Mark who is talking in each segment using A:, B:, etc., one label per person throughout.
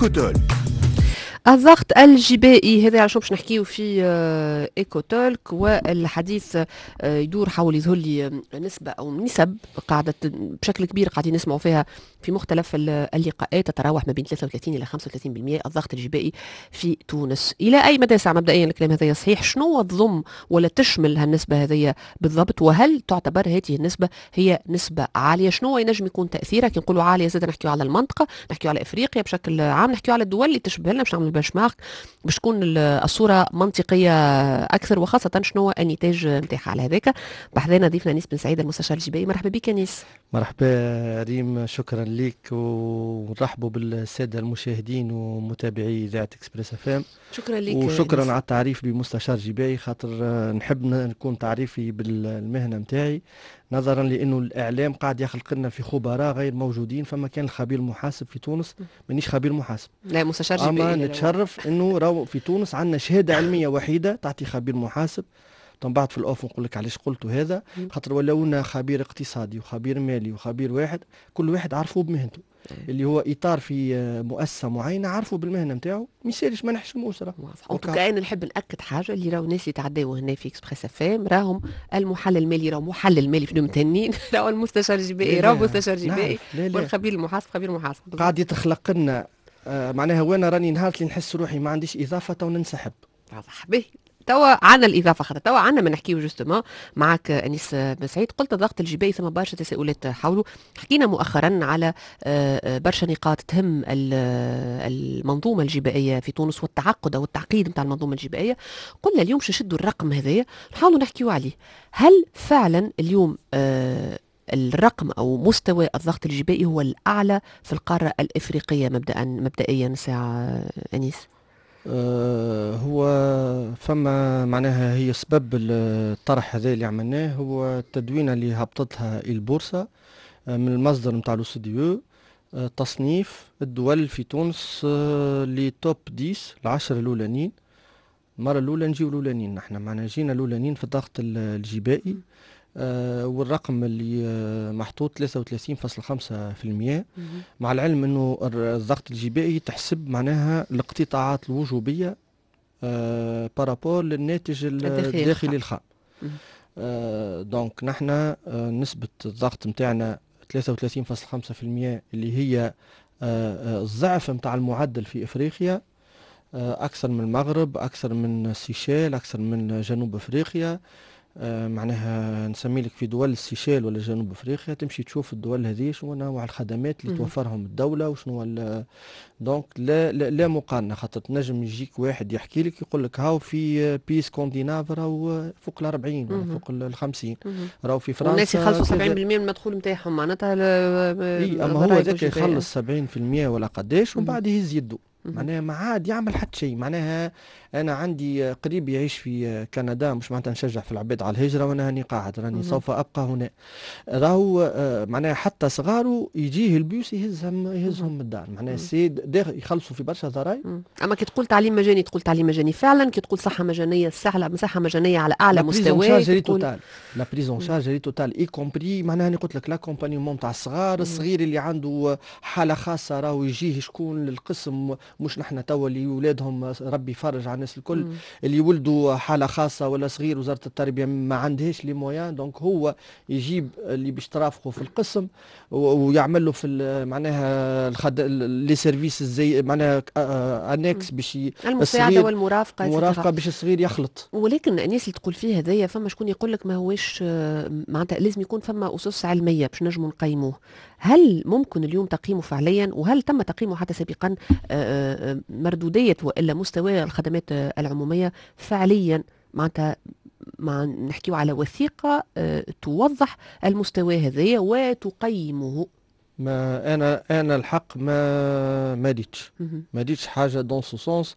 A: إيكوتول.
B: الضغط الجبائي هذا على شو باش نحكيو في ايكوتولك، والحديث يدور حول يظهر لي نسبة أو نسب قاعدة بشكل كبير قاعدين نسمعوا فيها في مختلف اللقاءات، تتراوح ما بين 33 إلى 35% الضغط الجبائي في تونس. إلى أي مدى ساعة مبدئيا الكلام هذا صحيح؟ شنو تضم ولا تشمل هالنسبة هذه بالضبط؟ وهل تعتبر هذه النسبة هي نسبة عالية؟ شنو ينجم يكون تأثيرها كي نقولوا عالية؟ زاد نحكيو على المنطقة، نحكيو على إفريقيا بشكل عام، نحكيو على الدول اللي تشبه لنا باش نعملوا بنش مارك باش تكون الصورة منطقية أكثر، وخاصة شنو النتاج نتاعها. على هذاك بحثنا ضيفنا أنيس بن سعيد المستشار الجبائي. مرحبا بك أنيس.
C: مرحبا ريم، شكرا لك ونرحبوا بالسادة المشاهدين ومتابعي إذاعة إكسبريس FM.
B: شكرا لك
C: وشكرا على التعريف بمستشار جبائي، خاطر نحب نكون تعريفي بالمهنة متاعي، نظرا لأنه الإعلام قاعد يخلق لنا في خبراء غير موجودين. فما كان الخبير المحاسب في تونس، مانيش خبير محاسب،
B: لا مستشار جبائي،
C: أما نتشرف أنه راهو في تونس عندنا شهادة علمية وحيدة تعطي خبير محاسب. طبعا بعد في الأوف نقول لك علاش قلت هذا، خاطر ولونا خبير اقتصادي وخبير مالي وخبير واحد، كل واحد عارفه بمهنته، اللي هو إطار في مؤسسة معينة عارفه بالمهنة نتاعو، ما يسالش ما نحشموش. راه
B: كأن نحب نأكد حاجة اللي راهو الناس يتعداو هنا في إكسبريس FM راهم المحلل المالي، راهو محلل مالي في متهنين، راهو المستشار الجبائي راهو مستشار جبائي، والخبير المحاسب خبير محاسب.
C: قاعد يتخلق لنا معناها وانا راني نهار اللي نحس روحي ما عنديش إضافة تو ننسحب.
B: واضح به. توا عنا الإضافة، خاطر توا عنا ما نحكيو جوستومون معك أنيس بن سعيد. قلت الضغط الجبائي ثم برشا تساؤلات حوله، حكينا مؤخرا على برشا نقاط تهم المنظومة الجبائية في تونس والتعقد أو التعقيد نتاع المنظومة الجبائية. قلنا اليوم نشدوا الرقم هذايا نحاولوا نحكيو عليه. هل فعلا اليوم الرقم أو مستوى الضغط الجبائي هو الأعلى في القارة الإفريقية مبدئيا ساعة أنيس؟
C: هو فما معناها هي سبب الطرح هذا اللي عملناه هو التدوينة اللي هبطتها البورصة من المصدر نتاع لو CDE، تصنيف الدول في تونس اللي توب 10 العشر الأولانيين. المرة الأولى نجيو الأولانيين، نحن معنا جينا الأولانيين في الضغط الجبائي، والرقم اللي محطوط 33.5%، مع العلم انه الضغط الجبائي تحسب معناها الاقتطاعات الوجوبية بارابور للناتج الداخلي الخام. دونك نحن نسبة الضغط متاعنا 33.5%، اللي هي الضعف متاع المعدل في افريقيا، اكثر من المغرب، اكثر من السيشيل، اكثر من جنوب افريقيا. معناها نسمي لك في دول السيشيل ولا جنوب افريقيا تمشي تشوف الدول هذه شنو نوع الخدمات اللي توفرهم الدوله وشنو دونك لا مقارنه. خاطر تنجم يجيك واحد يحكي لك يقول لك هاو في بي سكونديناف راهو فوق ال 40 ولا فوق ال 50، راهو في فرنسا
B: والناس يخلصوا 70% من المدخول نتاعهم معناتها.
C: اما هو ذاك يخلص 70% ولا قداش ومن بعد يهز يده، معناها ما عاد يعمل حتى شيء. معناها انا عندي قريب يعيش في كندا، مش معناتها نشجع في العباد على الهجره وانا هاني قاعد، راني سوف ابقى هنا. راهو معناها حتى صغاره يجيه البيوس يهزهم من الدار، معناها السيد يخلصوا في برشا ضرائب.
B: اما كي تقول تعليم مجاني تقول تعليم مجاني فعلا، كي تقول صحه مجانيه صحه مجانيه على اعلى مستوى.
C: لا بريزون شارج توتال اي كومبري، معناها انا قلت لك لاكومبانيمون تاع الصغار، الصغير اللي عنده حاله خاصه راهو يجيه شكون للقسم، مش نحن توا اللي ولادهم ربي يفرج على الناس الكل اللي ولدوا حاله خاصه ولا صغير وزاره التربيه ما عندهاش لي مويان، دونك هو يجيب اللي باش ترافقه في القسم ويعمل له في معناها لي سيرفيس زي معناها انكس باش
B: المساعده والمرافقه
C: باش الصغير يخلط.
B: ولكن الناس اللي تقول فيه هذايا فما شكون يقول لك ما هوش معناتها لازم يكون فما اسس علميه باش نجموا نقيموه. هل ممكن اليوم تقييمه فعليا، وهل تم تقييمه حتى سابقا مردودية والا مستوى الخدمات العمومية فعليا؟ معناتها نحكيو على وثيقة توضح المستوى هذايا وتقيمه.
C: ما انا الحق ما ديتش حاجه دون سو سونس.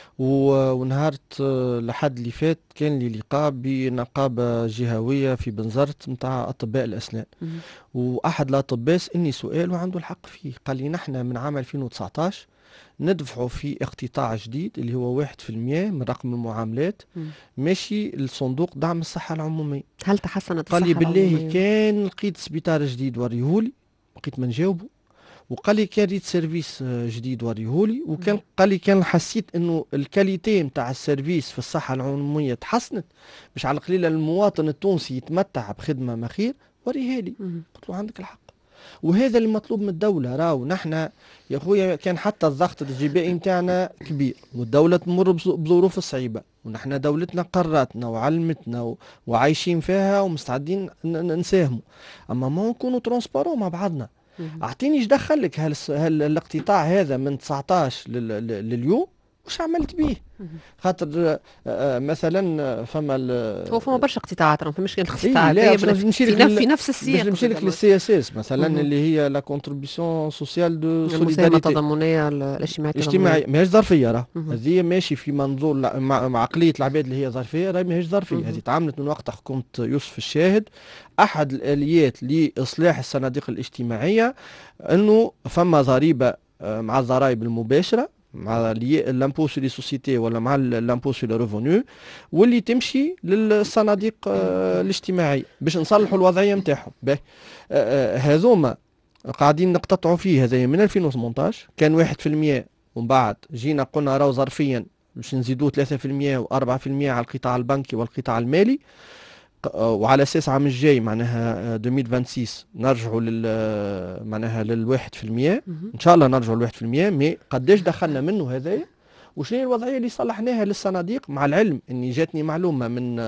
C: ونهارت لحد اللي فات كان لي لقاء بنقابه جهويه في بنزرت نتاع اطباء الاسنان، واحد الاطباء سالني سؤال وعنده الحق فيه، قال لي نحن من عام 2019 ندفعوا في اقتطاع جديد اللي هو 1% من رقم المعاملات ماشي لصندوق دعم الصحه العموميه.
B: هل تحسنت
C: قال لي بالله كان لقيت سبيطار جديد وريهولي، بقيت ما نجاوبه، وقال لي كان ريت سيرفيس جديد وريهولي، وكان قال لي كان حسيت انه الكاليتي نتاع السيرفيس في الصحه العموميه تحسنت، باش على القليله المواطن التونسي يتمتع بخدمه ما خير، وريها لي. قلت له عندك الحق، وهذا اللي مطلوب من الدوله. راهو نحن يا خويا كان حتى الضغط الجبائي نتاعنا كبير، والدوله تمر بظروف صعيبه، ونحن دولتنا قراتنا وعلمتنا وعايشين فيها ومستعدين نساهموا، اما ما نكونوا ترونسبارون مع بعضنا. اعطيني ايش دخلك الاقتطاع هذا من 19 لليوم، وش عملت به؟ خاطر مثلا
B: فما برشا اقتطاعات، ما فماش كان
C: اقتطاعات
B: في نفس السياق.
C: باش نمشي لك للسي اس اس مثلا اللي هي لا كونتريبيسيون سوسيال دو سوليداريتي
B: التضامنيه الاجتماعيه،
C: ماهيش ظرفيه. راه هذه ماشي في منظور مع عقليه العباد اللي هي ظرفيه، راهي ماهيش ظرفيه. هذه تعاملت من وقت حكومه يوسف الشاهد. احد الاليات لاصلاح الصناديق الاجتماعيه انه فما ضريبه مع الضرائب المباشره، مع لامبو سو لي سوسيتي ولا مع لامبو سو لو ريفونو، واللي تمشي للصناديق الاجتماعيه باش نصلحوا الوضعيه نتاعهم. هذوما قاعدين نقتطعوا فيه هذايا من 2018 كان 1%، ومن بعد جينا قلنا راهو ظرفيا باش نزيدوه 3% و4% على القطاع البنكي والقطاع المالي، وعلى اساس عام الجاي معناها 2026 نرجعوا معناها لل1%. ان شاء الله نرجعوا لل1%. مي قداش دخلنا منه هذايا، وشنو الوضعيه اللي صلحناها للصناديق؟ مع العلم اني جاتني معلومه من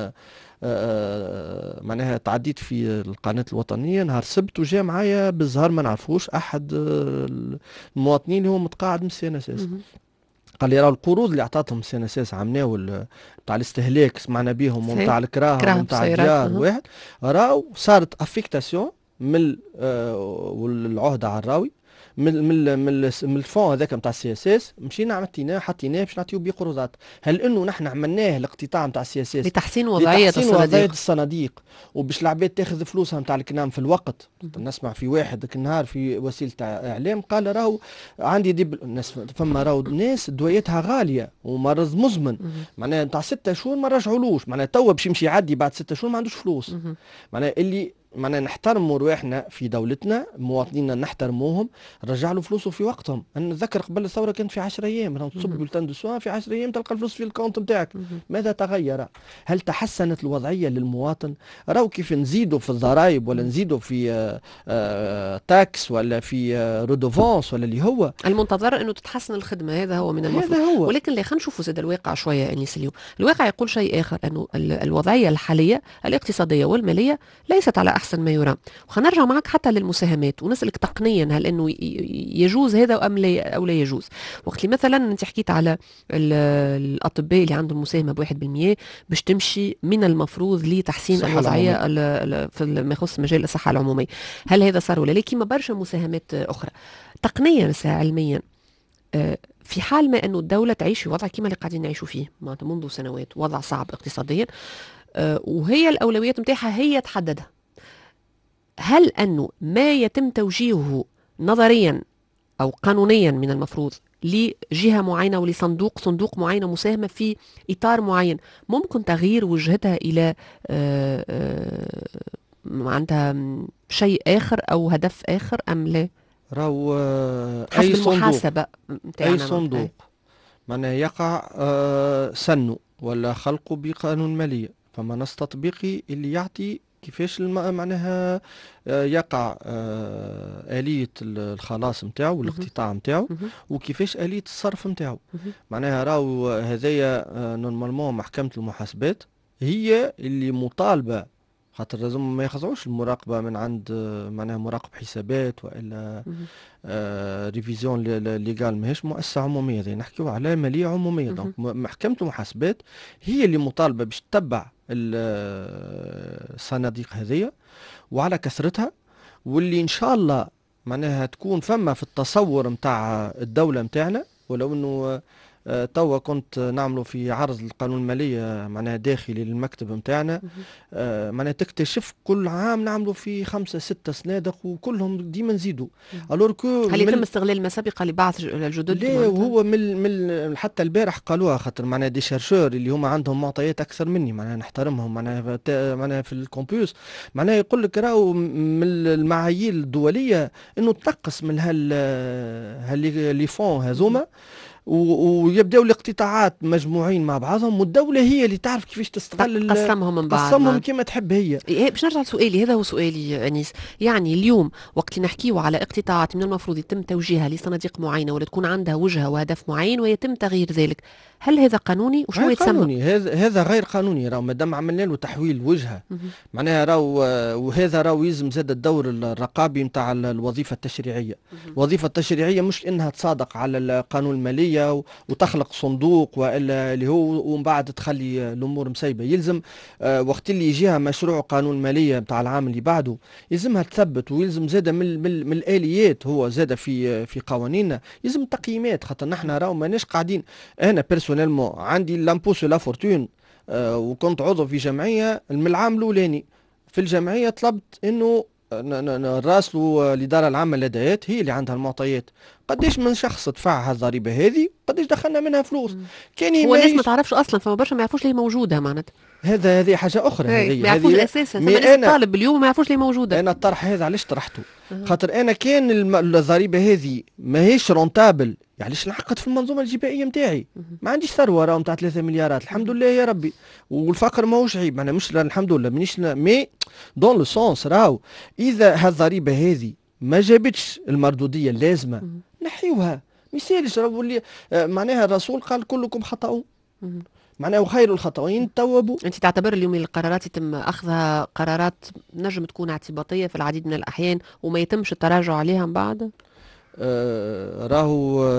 C: معناها تعديت في القناه الوطنيه نهار السبت، وجا معايا بالزهر ما نعرفوش احد المواطنين اللي هو متقاعد من السي ان اس اس، قال لي راهو القروض اللي عطاتهم السي ان اس اس عمناو تاع الاستهلاك سمعنا بيهم ومتاع الكراهه ومتاع الديار واحد، راهو صارت افيكتاسيون من والعهده على الراوي من الفون هذاك نتاع السي اس اس، مشينا عملتيناه حطيناه باش نعطيو بيه قروضات. هل انه نحن عملناه الاقتطاع نتاع السي اس اس
B: لتحسين وضعيه
C: الصناديق وباش العباد تاخذ فلوسها نتاع الكنام في الوقت؟ نسمع في واحد ذاك النهار في وسيله اعلام قال راهو عندي الناس فما راهو ناس دوايتها غاليه ومرض مزمن، معناها نتاع 6 شهور ما رجعولوش، معناها توا باش يمشي يعدي بعد 6 شهور ما عندوش فلوس. معناها اللي نحترموا رواحنا في دولتنا، مواطنينا نحترموهم، رجع له فلوسه في وقتهم. انا نتذكر قبل الثوره كانت في 10 ايام، راهو تصب بولتان دو سوا في 10 ايام تلقى الفلوس في الكونت نتاعك. ماذا تغير؟ هل تحسنت الوضعيه للمواطن؟ راهو كيف نزيدوا في الضرائب ولا نزيدوا في تاكس ولا في رودوفونس ولا اللي هو
B: المنتظر انه تتحسن الخدمه، هذا هو من المفروض. هذا هو. ولكن اللي خلينا نشوفوا زاد الواقع شويه انيس اليوم، الواقع يقول شيء اخر، انه الوضعيه الحاليه الاقتصاديه والماليه ليست على احسن ما يرام. وخلينا نرجع معك حتى للمساهمات ونسالك تقنيا هل انه يجوز هذا ام لا او لا يجوز؟ وقت اللي مثلا انت حكيت على الاطباء اللي عندهم مساهمه ب1% باش تمشي من المفروض لتحسين الوضعيه في ما يخص مجال الصحه العموميه، هل هذا صار ولا لا؟ كيما برشا مساهمات اخرى تقنيا علميا، في حال ما انه الدوله تعيش في وضع كيما اللي قاعدين نعيشوا فيه معناتها منذ سنوات، وضع صعب اقتصاديا، وهي الاولويات نتاعها هي تحددها، هل أنه ما يتم توجيهه نظريا أو قانونيا من المفروض لجهة معينة صندوق معينة مساهمة في إطار معين ممكن تغيير وجهتها إلى عندها شيء آخر أو هدف آخر أم لا؟
C: راهو
B: أي
C: صندوق معناه يقع سنه ولا خلقه بقانون مالية، فما نص تطبيقي اللي يعطي كيفاش معناها يقع آلية الخلاص نتاعو والاقتطاع نتاعو، وكيفاش آلية الصرف نتاعو. معناها راهو هذايا نورمالمون محكمة المحاسبات هي اللي مطالبة، خاطر لازم ما يخضعوش المراقبة من عند معناها مراقب حسابات والا ريفيزيون ليغال، ماهيش مؤسسة عمومية، زي نحكيو على مالية عمومية. دونك محكمة المحاسبات هي اللي مطالبة باش تتبع الصناديق هذية وعلى كثرتها، واللي ان شاء الله معناها تكون فما في التصور متاع الدولة متاعنا، ولو انه توا كنت نعملوا في عرض القانون المالية معناها داخلي للمكتب نتاعنا. معناها تكتشف كل عام نعملوا في 5-6 صنادق وكلهم ديما نزيدوا. الور كو
B: هل يتم استغلال المسابقة لبعث الجدد؟
C: لا، وهو حتى البارح قالوها، خاطر معناها دي شيرشور اللي هما عندهم معطيات اكثر مني، معناها نحترمهم، معناها في الكومبيوس معناها يقول لك راهو من المعايير الدوليه انه تنقص من لي فون هذوما ويبداو الاقتطاعات مجموعين مع بعضهم، والدوله هي اللي تعرف كيفاش تستغل
B: تقسمهم من بعض،
C: تقسمهم كما تحب هي.
B: باش نرجع لسؤالي، هذا هو سؤالي انيس. يعني اليوم وقت اللي نحكيو على اقتطاعات من المفروض يتم توجيهها لصناديق معينه ولا تكون عندها وجهه وهدف معين ويتم تغيير ذلك، هل هذا قانوني وشنو يتسمى؟
C: قانوني، هذا غير قانوني. راهو مادام عملنا له تحويل وجهه معناها راهو، وهذا راهو يلزم زاد الدور الرقابي نتاع الوظيفه التشريعيه. الوظيفه التشريعيه مش انها تصادق على القانون الماليه وتخلق صندوق والا اللي هو ومن بعد تخلي الامور مسيبه. يلزم وقت اللي يجيها مشروع قانون الماليه نتاع العام اللي بعده يلزمها تثبت، ويلزم زاد من الاليات هو زاد في قوانيننا يلزم تقييمات. خاطر نحن راهو ماناش قاعدين، انا بيرسونيلمون عندي لامبو سو لا فورتون وكنت عضو في جمعيه من العام الاولاني. في الجمعيه طلبت انه نراسلوا الاداره العامه للاداءات، هي اللي عندها المعطيات قديش من شخص دفع الضريبه هذه قديش دخلنا منها فلوس.
B: كان هو الناس ما تعرفش اصلا، فما برشا ما يعرفوش ليه موجوده معناتها.
C: هذه حاجه اخرى،
B: هذه ما يعرفوش اساسا. انا طالب اليوم ما يعرفوش ليه موجوده.
C: انا الطرح هذا علاش طرحته؟ خاطر انا كان الضريبه هذه ماهيش رونتابل، علاش نحقد في المنظومه الجبائيه نتاعي؟ ما عنديش ثروه راهو نتاع 3 مليارات الحمد لله يا ربي، والفقر ماهوش عيب، معناها مش الحمد لله مانيش مي دون لو سونس. راهو اذا هالضريبه هذه ما جابتش المردوديه اللازمه نحيوها، مثالش. راهو اللي معناها الرسول قال كلكم خطأوا، معناه وخير الخطأين التوابوا.
B: انت تعتبر اليوم القرارات يتم اخذها قرارات نجم تكون اعتباطيه في العديد من الاحيان وما يتمش التراجع عليها من بعد؟
C: راهو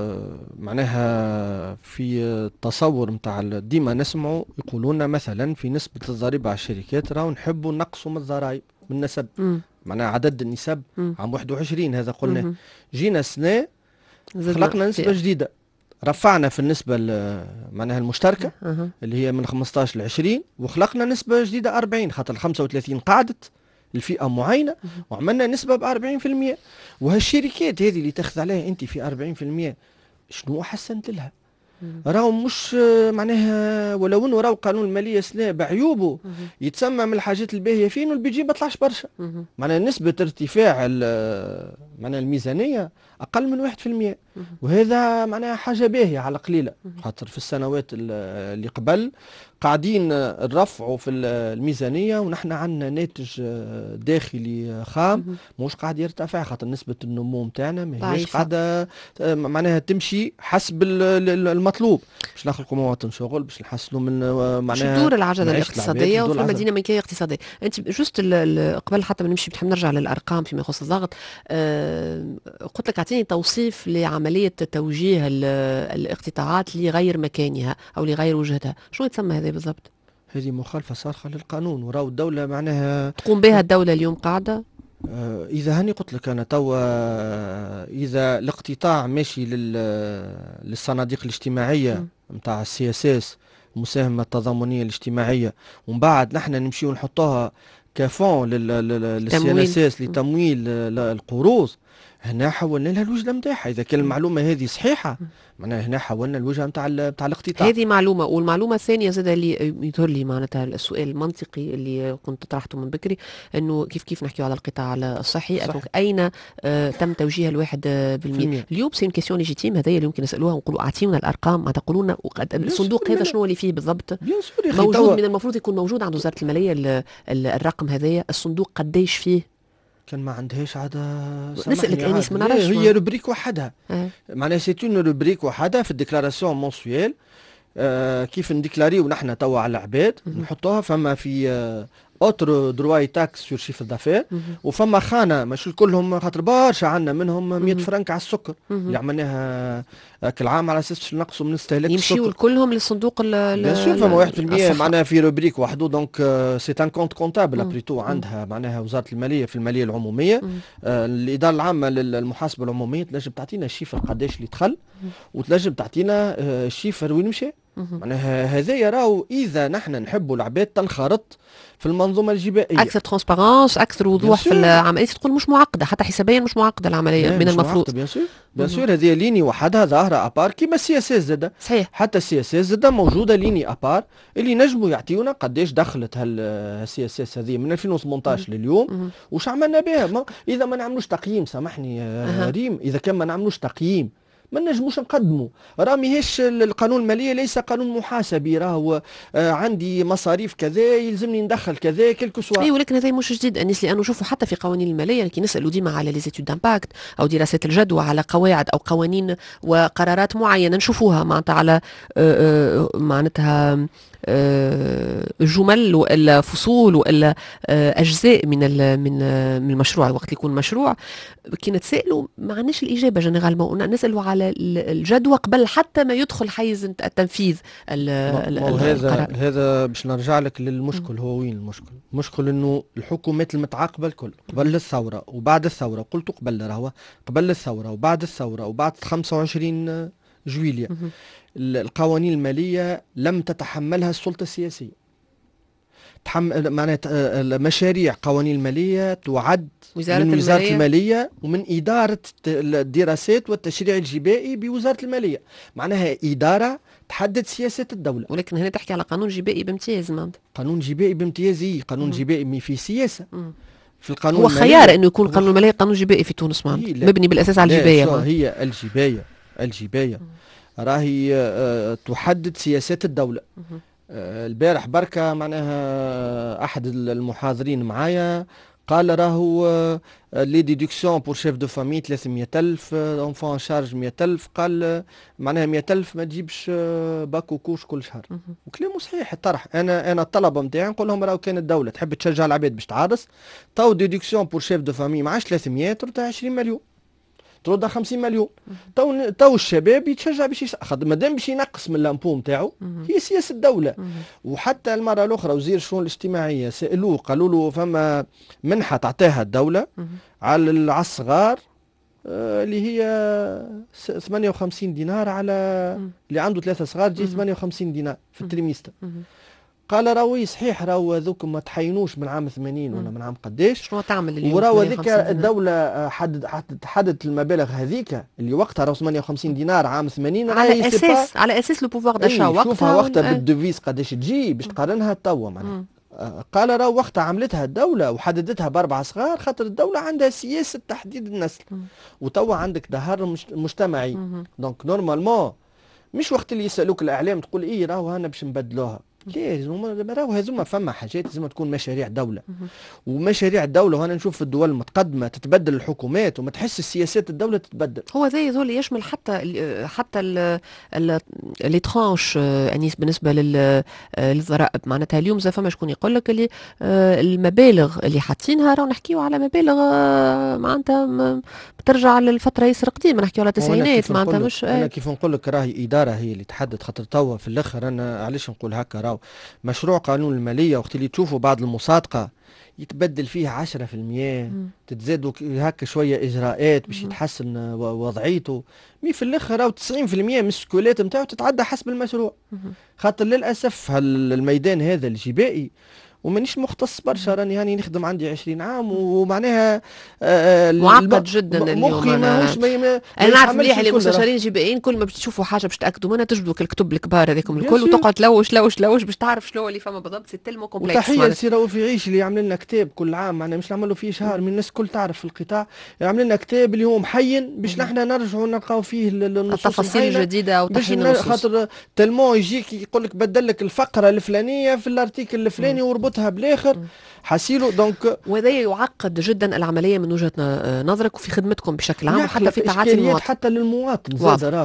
C: معناها في التصور نتاع ديما نسمعوا يقولون مثلا في نسبة الضريبة على الشركات راهو نحبوا نقصوا من الضرائب من النسب، معناها عدد النسب عام 21 هذا قلنا. جينا سنة خلقنا نسبة جديدة، رفعنا في النسبة معناها المشتركة اللي هي من 15 ل 20، وخلقنا نسبة جديدة 40 خاطر 35 قعدت الفئة معينة وعملنا نسبة ب 40%. وهالشركات هذه اللي تاخذ عليها انت في 40% شنو حسنت لها؟ راهو مش معناها، ولو انه راهو قانون الماليه سنة بعيوبه يتسمى من الحاجات الباهيه فيه انه البيجي ما طلعش برشا، معناها نسبه ارتفاع معناها الميزانيه اقل من 1%، وهذا معناها حاجه باهيه على قليله. خاطر في السنوات اللي قبل قاعدين نرفعوا في الميزانيه ونحن عندنا ناتج داخلي خام مش قاعد يرتفع، خاطر نسبه النمو نتاعنا ماهيش قاعده معناها تمشي حسب المطلوب. باش نخلقوا مواطن شغل، باش نحسنوا من معناها
B: تدور العجله الاقتصاديه وفي المدينه ملكيه اقتصاديه. انت جوست قبل حتى ما نمشي بنحب نرجع للارقام فيما يخص الضغط. قلت لك اعطيني توصيف لعمليه توجيه الاقتطاعات لغير مكانها او لغير وجهتها، شو يتسمى هذا بالضبط؟
C: هذه مخالفه صارخه للقانون، وراو الدوله معناها
B: تقوم بها الدوله اليوم قاعده.
C: إذا هاني قلت لك أنا توا إذا الاقتطاع ماشي للصناديق الاجتماعية متاع السياسات المساهمة التضامنية الاجتماعية، ومن بعد نحن نمشيو نحطوها كفون للسياسات لتمويل القروض، هنا حولنا لها الوجهه نتاعها. اذا كان المعلومه هذه صحيحه معناها هنا حولنا الوجهه نتاع الاقتطاع.
B: هذه معلومه، والمعلومه الثانيه زاد اللي يظهر لي معناتها السؤال المنطقي اللي كنت طرحته من بكري، انه كيف نحكيو على القطاع الصحي، اين تم توجيه الواحد بالمئة اليوم؟ سي اون كيسيون ليجيتيم هذايا اللي يمكن نسالوها ونقولوا اعطيونا الارقام، ما تقولوا لنا الصندوق هذا شنو اللي فيه بالضبط موجود؟ من المفروض يكون موجود عند وزاره الماليه الرقم هذايا، الصندوق قديش فيه؟
C: كان ما عندهاش عاد
B: نسألك انيس ما نعرفش،
C: هي روبريك وحدها معناها سيتون روبريك وحدها في الديكلاراسيون مونسويل. كيف نديكلاريو نحن توا على العباد نحطوها، فما في اوتر درواي تاكس سور شيفر دافير، وفما خانه مش كلهم خاطر برشا عندنا منهم 100 فرنك على السكر اللي عملناها كل عام على اساس باش نقصوا من استهلاك السكر.
B: يمشيوا كلهم للصندوق
C: بيان سور فما 1% معناها في روبريك وحده، دونك سي ان كونت كونتابل ابريتو عندها معناها وزاره الماليه في الماليه العموميه. الاداره العامه للمحاسبه العموميه تنجم تعطينا الشيفر قداش اللي دخل، وتنجم تعطينا الشيفر وين مشى. معناها هذايا راهو اذا نحن نحبوا العباد تنخرط في المنظومه الجبائيه،
B: اكثر ترانسبارونس، اكثر وضوح في العمليه، تقول مش معقده حتى حسابيا، مش معقده العمليه من المفروض.
C: بيان سور هذه ليني وحدها ظاهره ابار كيما السي اس اس زاده.
B: صحيح.
C: حتى السي اس اس زاده موجوده ليني ابار اللي نجموا يعطيونا قداش دخلت هالسي اس اس هذه من 2018 لليوم، وش عملنا بها. اذا ما نعملوش تقييم، سامحني يا ريم، اذا كان ما نعملوش تقييم ما نجموش نقدموا. راه ماهيش القانون الماليه ليس قانون محاسبي، راهو عندي مصاريف كذا يلزمني ندخل كذا كلكو سوا.
B: اي ولكن هذا مش جديد انيس، لانه شوفوا حتى في قوانين الماليه كي نسالوا ديما على ليزيتود دامباكت او دراسات الجدوى على قواعد او قوانين وقرارات معينه نشوفوها معناتها على معناتها جمل والا فصول والا اجزاء من المشروع. وقت اللي يكون مشروع كي نتسالوا ما عندناش الاجابه جنرالمون، نسالوا على الجدوى قبل حتى ما يدخل حيز التنفيذ القرار.
C: هذا باش نرجع لك للمشكل. هو وين المشكل انه الحكومات المتعاقبه الكل قبل الثوره وبعد الثوره، قلت قبل الثوره وبعد الثوره وبعد 25 جويلية، القوانين المالية لم تتحملها السلطة السياسية. معناتها مشاريع قوانين المالية تعد من وزارة المالية ومن إدارة الدراسات والتشريع الجبائي بوزارة المالية. معناها إدارة تحدد سياسة الدولة.
B: ولكن هنا تحكي على قانون جبائي بامتياز.
C: قانون جبائي بامتياز، قانون جبائي في سياسة. في القانون
B: هو خيار انه يكون قانون المالية قانون جبائي في تونس مبني بالاساس على الجباية.
C: هي الجباية راهي تحدد سياسات الدولة. البارح بركة معناها أحد المحاضرين معايا قال راهو لي ديدكسيون بور شيف دو فامي 300,000 انفون شارج 100,000، قال معناها 100,000 ما تجيبش باك وكوش كل شهر. وكلامه صحيح الطرح. انا الطلبه نتاعي نقول لهم راهو كان الدوله تحب تشجع العباد باش تعرس، تو ديدكسيون بور شيف دو فامي معاش 300 تردها 20 مليون، تردها 50 مليون. تو الشباب يتشجع باش خاطر مادام باش ينقص من الامبو نتاعو، هي سياسه الدوله. وحتى المره الاخرى وزير الشؤون الاجتماعيه سالوه قالوا له فما منحه تعطيها الدوله على الصغار اللي هي 58 دينار على اللي عنده 3 صغار، تجي 58 دينار في التريمستر. قال راهو صحيح راهو هذوك ما تحينوش من عام 80 ولا من عام قداش،
B: شنو تعمل اليوم؟
C: وراهو هذيك الدوله حددت المبالغ هذيك اللي وقتها راهو 58 دينار عام 80
B: على اساس لو بوفوار داشا
C: وقتها بالديفيز قداش تجي باش تقارنها توا معناها. قال راهو وقتها عملتها الدوله وحددتها ب4 صغار خاطر الدوله عندها سياسه تحديد النسل، وتوا عندك دهر مجتمعي. دونك نورمالمون مش وقت اللي يسالوك الاعلام تقول ايه راهو انا باش نبدلوها. ليه راهو هذوما فما حاجات لازم تكون مشاريع دولة. ومشاريع الدولة وانا نشوف في الدول المتقدمة تتبدل الحكومات وما تحس السياسات الدولة تتبدل.
B: هو زي ذول يشمل حتى لي ترانش انيس بالنسبة للضرائب. معناتها اليوم زي فما شكون يقول لك اللي المبالغ اللي حاطينها راهو نحكيو على مبالغ معناتها بترجع للفترة ياسر قديمة، نحكيو على التسعينات. معناتها مش
C: انا كيف نقول لك راهي إدارة هي اللي تحدد. خاطر توا في الاخر انا علاش نقول هكا، راهو مشروع قانون المالية وقت اللي تشوفوا بعد المصادقة يتبدل فيه 10%، تتزادوا هكا شوية إجراءات باش يتحسن وضعيته. مي في الآخر راهو 90% من السكولات نتاعو تتعدى حسب المشروع. خاطر للأسف الميدان هذا الجبائي ومانيش مختص برشا، راني يعني نخدم عندي 20 عام ومعناها
B: معقد جدا اليوم.
C: مخي ماهوش
B: انا نعرف مليح اللي مستشارين جبائيين كل ما باش تشوفوا حاجه باش تاكدوا منها تجبدوا الكتب الكبار هذيكم الكل وتقعد تلوش باش تعرف شنو اللي فما بالضبط. سي تيلمون كومبلكس.
C: وتحيه لسي رؤوف يعيش اللي يعمل لنا كتاب كل عام، معناها مش نعملوا فيه شهر من الناس الكل تعرف في القطاع، يعمل لنا كتاب اللي هو محين باش نحن نرجعوا نلقاو فيه النصوص
B: التفاصيل الجديده وتحيين النصوص.
C: خاطر تلمون يجيك يقول لك بدل لك الفقره الفلانيه في الارتيكل الفلاني وربطها بالاخر حسيلو. دونك
B: وهذا يعقد جدا العمليه من وجهه نظرك وفي خدمتكم بشكل عام وحتى في تعاطي المواطن.
C: حتى للمواطن زاد راهو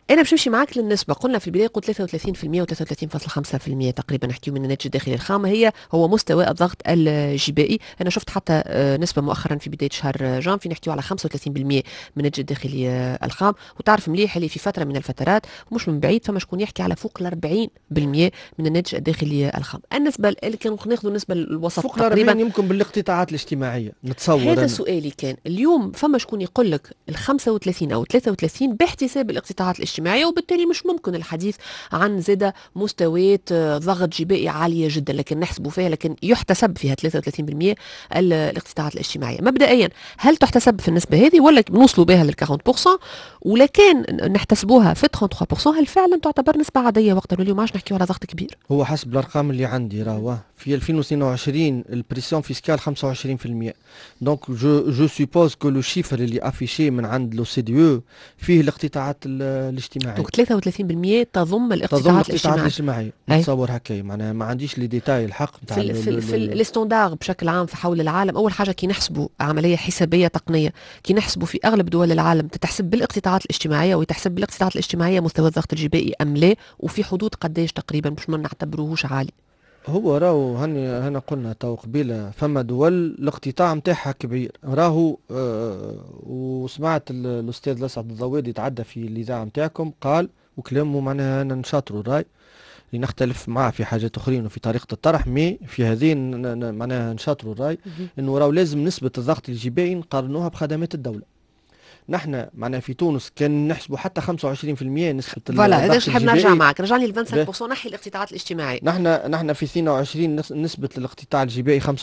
B: انا باش نمشي معاك للنسبه. قلنا في البدايه، قلت 33% و33.5% تقريبا نحكيو من الناتج الداخلي الخام هو مستوى الضغط الجبائي. انا شفت حتى نسبه مؤخرا في بدايه شهر جانفي نحكيو على 35% من الناتج الداخلي الخام. وتعرف مليح اللي في فتره من الفترات مش من بعيد فما شكون يحكي على فوق ال 40% من الناتج الداخلي الخام. النسبه اللي كان ناخذوا النسبه الوسط
C: فوق
B: تقريبا
C: يمكن بالاقتطاعات الاجتماعيه نتصور.
B: هذا
C: أنا.
B: سؤالي كان اليوم. فما شكون يقول لك ال 35 او 33 باحتساب الاقتطاعات الاجتماعيه، وبالتالي مش ممكن الحديث عن زادة مستويات ضغط جبائي عاليه جدا، لكن نحسبوا فيها، لكن يحتسب فيها 33% الاقتطاعات الاجتماعيه. مبدئيا هل تحتسب في النسبه هذه ولا بنوصلوا بها لل 40%؟ ولكن نحتسبوها في 33%، هل فعلا تعتبر نسبه عاديه وقت اليوم؟ عادش نحكيو على ضغط كبير.
C: هو حسب الارقام اللي عندي راهو في 2022 البريسيون فيسكال 25%. دونك جو سوبوز كو لو شيفر اللي افيشي من عند لو سي دي او فيه الاقتطاعات الاجتماعيه.
B: دونك 33% تضم الاقتطاعات
C: الاجتماعيه. نتصور هكا، معناها ما عنديش لي ديتاي الحق نتاع
B: في الاستاندار بشكل عام في حول العالم. اول حاجه كي نحسبوا عمليه حسابيه تقنيه، كي نحسبوا في اغلب دول العالم تتحسب بالاقتطاعات الاجتماعيه، ويتحسب بالاقتطاعات الاجتماعيه مستوى الضغط الجبائي ام لا، وفي حدود قداش تقريبا باش ما نعتبروهوش عالي.
C: هو راهو هنا قلنا تو قبيله فما دول الاقتطاع نتاعها كبير راهو. وسمعت الاستاذ الاسعد الزوادي يتعدى في الاذاعه نتاعكم قال وكلامه معناها انا نشاطروا الراي لنختلف معاه في حاجات اخرين وفي طريقه الطرح، مي في هذه معناها نشاطروا الراي انه راهو لازم نسبه الضغط الجبائي نقارنوها بخدمات الدوله. نحن معنا في تونس كان نحسبوا حتى 25% نسبة
B: فوالا هذا حاب نرجع معك، رجعني ل 25% نحي الاقتطاعات الاجتماعية.
C: نحن في 22 نسبة الاقتطاع الجبائي 25%،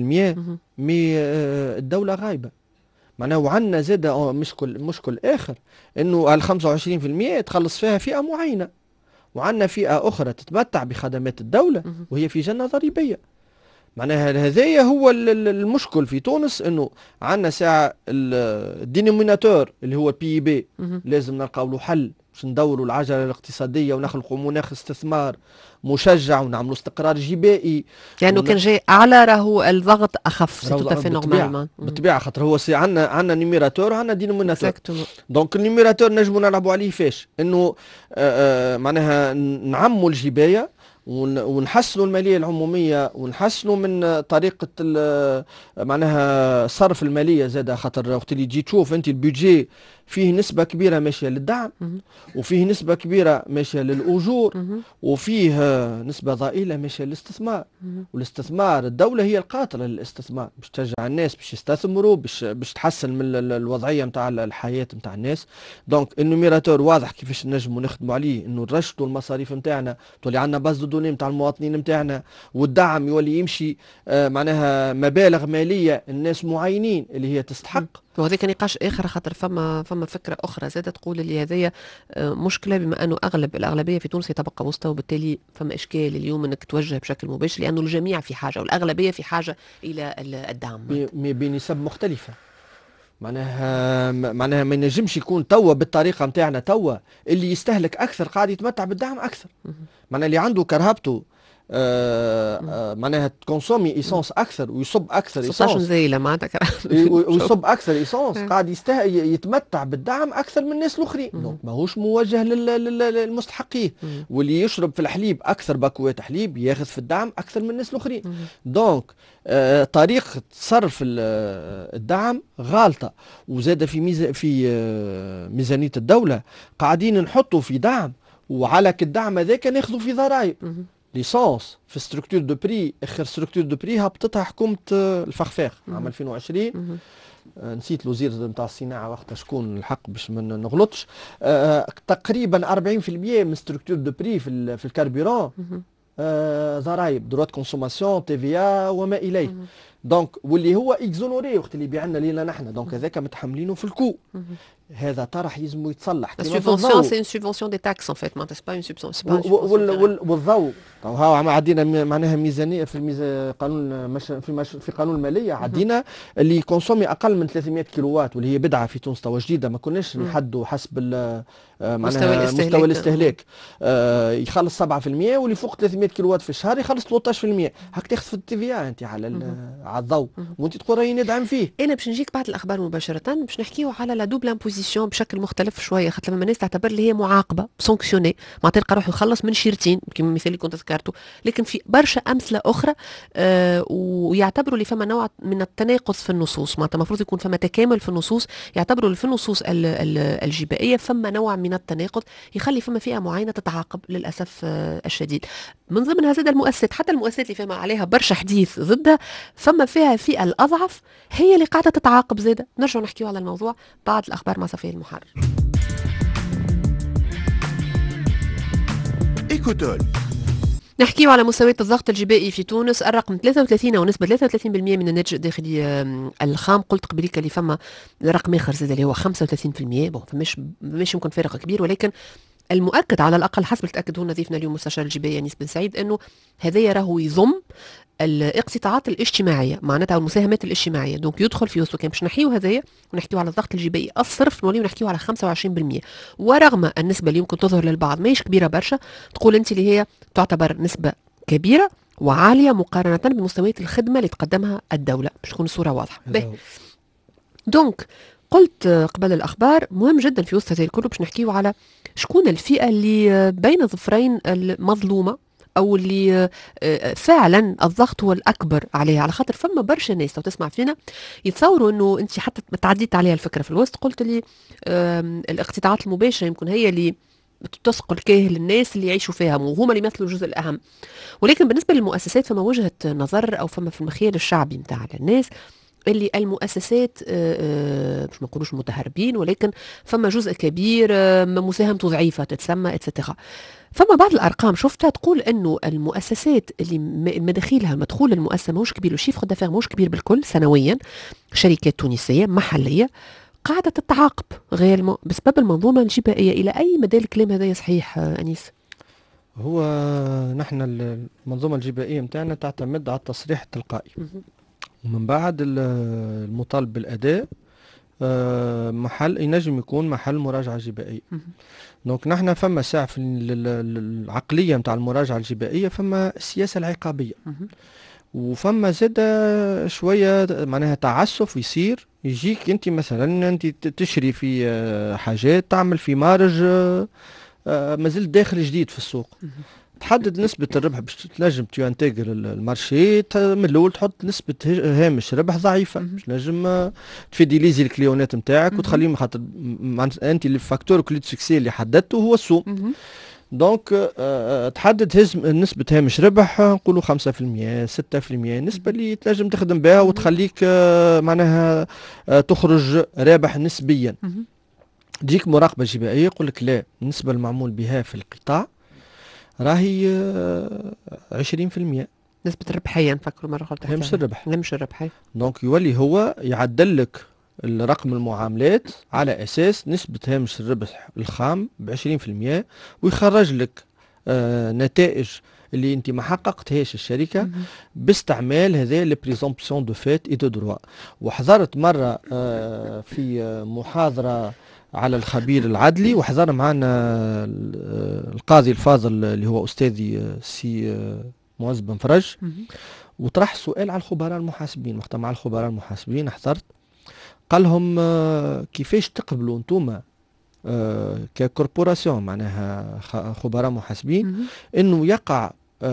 C: مي الدولة غايبة. معناها وعندنا زاد مشكل آخر انه ال 25% تخلص فيها فئة معينة، وعندنا فئة أخرى تتمتع بخدمات الدولة وهي في جنة ضريبية. معناها هذايا هو المشكل في تونس، انه عندنا ساعة الدينوميناتور اللي هو البي اي بي لازم نلقاو له حل باش ندوروا العجلة الاقتصادية ونخلقوا مناخ استثمار مشجع ونعملوا استقرار جبائي.
B: لانه كان جاي اعلى راهو الضغط اخف سي نورمالمون
C: بالطبيعة، خاطر هو عندنا نيميراتور وعندنا دينوميناتور. دونك النيميراتور نجموا نلعبوا عليه فاش انه معناها نعموا الجباية ونحسنوا المالية العمومية ونحسنوا من طريقة معناها صرف المالية زادة. خاطر وقت اللي تجي تشوف انت البيدجي فيه نسبة كبيرة ماشية للدعم وفيه نسبة كبيرة ماشية للأجور وفيه نسبة ضئيلة ماشية للاستثمار. والاستثمار الدولة هي القاطرة للاستثمار باش تشجع الناس باش يستثمروا باش تحسن من الوضعية نتاع الحياة نتاع الناس. دونك النوميراتور واضح كيفاش نجموا نخدموا عليه، انه نرشدوا المصاريف نتاعنا تولي عندنا باز دو دوني نتاع المواطنين نتاعنا، والدعم يولي يمشي معناها مبالغ مالية الناس معينين اللي هي تستحق.
B: وهذاك نقاش اخر، خاطر فما فكره اخرى زادت تقول اللي هذايا مشكله، بما انه الاغلبيه في تونس يتبقى مستوى، وبالتالي فما اشكال اليوم انك توجه بشكل مباشر، لانه الجميع في حاجه والاغلبيه في حاجه الى الدعم
C: بنسب مختلفه. معناها ما ينجمش يكون توا بالطريقه نتاعنا توا اللي يستهلك اكثر قاعد يتمتع بالدعم اكثر. معناها اللي عنده كرهبته معناها تكونسومي ايسونس اكثر ويصب اكثر ايسونس
B: زي معناتها
C: ويصب اكثر ايسونس قاعد يتمتع بالدعم اكثر من الناس الاخرين. دونك ماهوش موجه للمستحقين. واللي يشرب في الحليب اكثر باكوات حليب ياخذ في الدعم اكثر من الناس الاخرين. دونك طريقه صرف الدعم غالطه. وزاد في ميزانيه الدوله قاعدين نحطوا في دعم، وعلى الدعم هذاك ناخذوا في ضرائب. ليسونس في ستركتور دو بري، اخر ستركتور دو بري هبطتها حكومه الفخفاخ عام 2020. نسيت الوزير نتاع الصناعه وقتها شكون الحق باش ما نغلطش. تقريبا 40% من ستركتور دو بري في الكاربيرون ضرائب، دروات كونسوماسيون، تي في ا وما اليه. دونك واللي هو اكزونوري وقت اللي يبيع لنا لينا نحن، دونك هذاك متحملينه في الكو. هذا طرح يلزم يتصلح.
B: السبونسيون سي اون سبونسيون دي تاكس ان فيت، ما با اون سبونسيون.
C: والضوء ها عدينا معناها ميزانيه في قانون في قانون الماليه عدينا اللي يكونسومي اقل من 300 كيلووات، واللي هي بدعه في تونس توا جديده، ما كناش نحدوا حسب معناها مستوى الاستهلاك. يخلص 7%، واللي فوق 300 كيلووات في الشهر يخلص 13%. هاك تاخذ في التي في انت على الضوء وانت تقول راهي ندعم فيه.
B: انا باش نجيك بعد الاخبار مباشره باش نحكيو على لا دوبل امبوزيسيون بوزيسيون بشكل مختلف شويه، خاطر لما الناس تعتبر اللي هي معاقبه سانكسيوني معناتها تلقى روحه يخلص من شيرتين كما المثال اللي كنت ذكرته، لكن في برشا امثله اخرى ويعتبروا اللي فما نوع من التناقض في النصوص، معناتها المفروض يكون فما تكامل في النصوص، يعتبروا اللي في النصوص الجبائيه فما نوع من التناقض يخلي فما فئه معينه تتعاقب للاسف الشديد. من ضمنها زاد المؤسسات، حتى المؤسسات اللي فما عليها برشا حديث ضدها فما فيها الفئه الاضعف هي اللي قاعده تتعاقب زاده. نرجع نحكيو على الموضوع بعد الاخبار مع صفيه المحرر.
A: إيكوتول
B: نحكيو على مساواة الضغط الجبائي في تونس، الرقم 33 أو نسبة 33% من الناتج الداخلي الخام. قلت قبليك اللي فما رقم آخر زاد اللي هو 35%. بون مش يمكن فارق كبير، ولكن المؤكد على الأقل حسب التأكد هو نظيفنا اليوم مستشار الجبائي أنيس بن سعيد أنه هذا راهو يضم الاقتطاعات الاجتماعيه معناتها المساهمات الاجتماعيه، دونك يدخل في وسطه. كان باش نحيو هذايا ونحكيو على الضغط الجبائي الصرف نوليو نحكيو على 25%، ورغم النسبه اللي يمكن تظهر للبعض ماهيش كبيره برشا، تقول انت اللي هي تعتبر نسبه كبيره وعاليه مقارنه بمستويات الخدمه اللي تقدمها الدوله، باش تكون الصوره واضحه. دونك قلت قبل الاخبار مهم جدا في وسط هذا الكل باش نحكيو على شكون الفئه اللي بين ظفرين المظلومه او اللي فعلا الضغط هو الاكبر عليها، على خاطر فما برشا ناس لو تسمع فينا يتصوروا انه انت حتى تعديت عليها الفكره في الوسط، قلت لي الاقتطاعات المباشره يمكن هي اللي تثقل كاهل الناس اللي يعيشوا فيها وهما اللي يمثلوا الجزء الاهم، ولكن بالنسبه للمؤسسات فما وجهه نظر او فما في المخيل الشعبي نتاع الناس اللي المؤسسات مش ما نقولوش متهربين، ولكن فما جزء كبير مساهمته ضعيفه تتسمى اتسترا. فما بعض الارقام شفتها تقول انه المؤسسات اللي مداخيلها مدخول المؤسسه ماهوش كبير وشيف دافير ماهوش كبير بالكل سنويا، شركات تونسيه محليه قاعده تتعاقب غير بسبب المنظومه الجبائيه. الى اي مدى الكلام هذا صحيح انيس؟
C: هو نحن المنظومه الجبائيه نتاعنا تعتمد على التصريح التلقائي، ومن بعد المطالب بالاداء محل ينجم يكون محل مراجعه جبائيه. دونك نحن فما ساعة في العقلية نتاع المراجعة الجبائية فما السياسة العقابية، وفما زادة شوية معناها تعسف يصير، يجيك انت مثلا انت تشري في حاجات تعمل في مارج مازلت داخل جديد في السوق، تحدد نسبة الربح باش تنجم تيانتيجر المارشي من الأول، تحط نسبة هامش ربح ضعيفة باش تنجم تفيديليزي الكليونات نتاعك وتخليهم، خاطر انت الفاكتور كلي سكسي اللي حددته هو السوق. دونك تحدد نسبة هامش ربح نقولوا 5% 6%، النسبة اللي تنجم تخدم بها وتخليك معناها تخرج رابح نسبيا. تجيك مراقبة جبائية يقول لك لا، النسبة المعمول بها في القطاع راهي 20%.
B: نسبة الربحية نفكروا مرة أخرى
C: هامش الربح.
B: هامش الربحية.
C: دونك يولي هو يعدل لك الرقم المعاملات على أساس نسبة هامش الربح الخام ب20%، ويخرج لك نتائج اللي انت ما حققتهاش الشركة باستعمال هذا لي بريزومبسيون دو فيت اي دو دروا. وحضرت مرة في محاضرة على الخبير العدلي، وحضر معنا القاضي الفاضل اللي هو أستاذي سي معز بن فرج، وطرح سؤال على الخبراء المحاسبين. وقت مع الخبراء المحاسبين حضرت، قال لهم كيفاش تقبلوا انتم ككوربوراسيون معناها خبراء محاسبين انه يقع